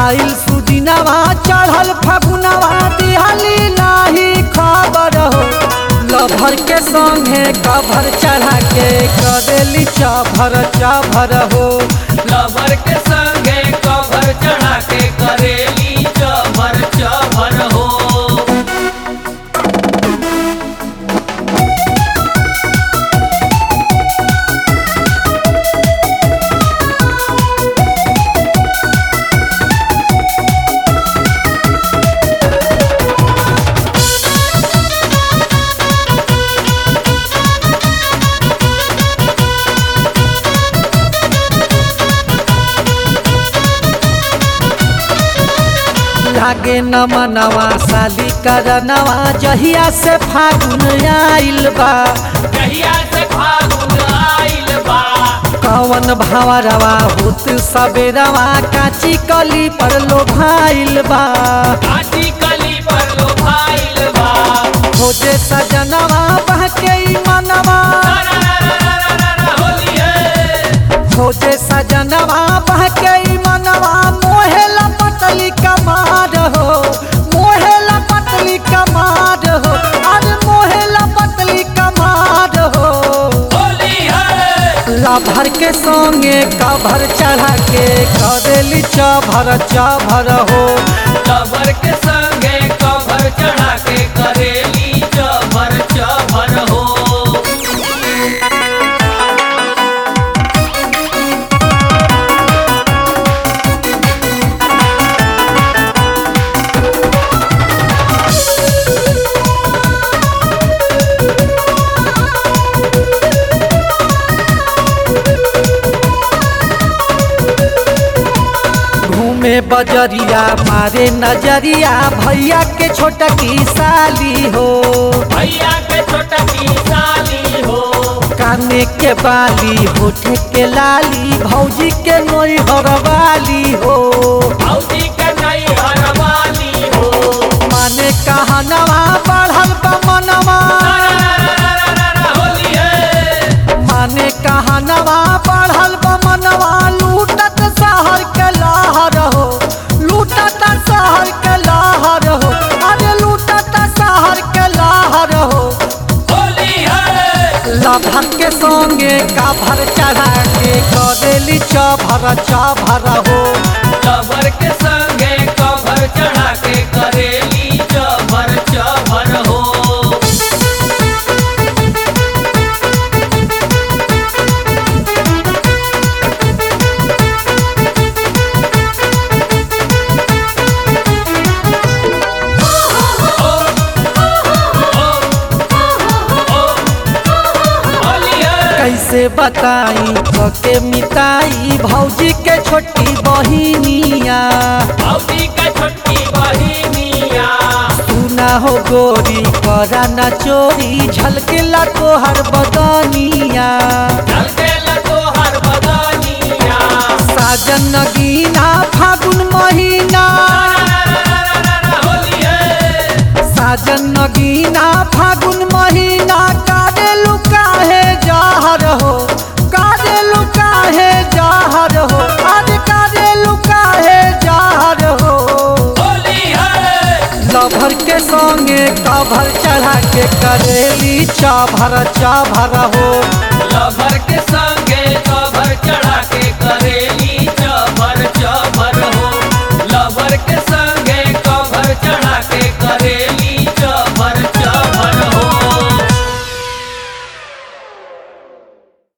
आइल सुदिनवा चढ़ल फगुनवा दिहली नाही खबर हो। लभर के संगे कभर चढ़ा के करेली चभर चभर हो। लवर के संगे कवर चढ़ा के करेली चभर चभर हो। लागे न मनवा साली करनवा जहिया से फागुन आइल बा। जहिया से फागुन आइल बा। कवन भावरवा होत सबेरवा काची कली पर लोभाइल बा। काची कली पर लोभाइल बा। खोजे सजनवा बहके मनवा होली है। खोजे सजनवा बहके मनवा मोहेला पतली कमार हो। मोहेला पतली कमार हो। अरे मोहेला पतली कमार हो। होली है। लभर के संगे कभर चढ़ा के करेली चभर चभर हो। लवर के संगे कवर चढ़ा के करेली चभर चभर हो। घूमे बजरिया मारे नजरिया भैया के छोटकी साली हो। भैया के छोटा की साली हो। काने के बाली होठे के लाली भौजी के नोई हरवाली हो। भौजी के नई हरवाली हो। माने कहनवा बढ़ल बमनवा। होली है। माने कहनवा बढ़ल बमनवा लूटत शहर के लहर हो। लूटत शहर के लहर हो। अरे लूटत शहर के लहर हो। होली है। लभर के संगे कभर चढ़ा के करेली चभर चभर हो। लवर के संगे कवर चढ़ा के करेली चभर चभर हो। होली है। कैसे बताई के मिताई भौजी के छोटी बहिनिया। भौजी के छोटकी बहिनिया। सुना हो गोरी करा न चोरी झलकेला तोहर बदनिया। झलकेला तोहर बदनिया। साजन नगीना फागुन महीना। होली है। साजन नगीना फागुन महीना कादेलु काहे जहर हो। कादेलु काहे जहर हो। अरे कादेलु काहे जहर हो। होली है। लभर के संगे कभर चढ़ा के करेली चभर चभर हो। लवर के संगे कवर चढ़ा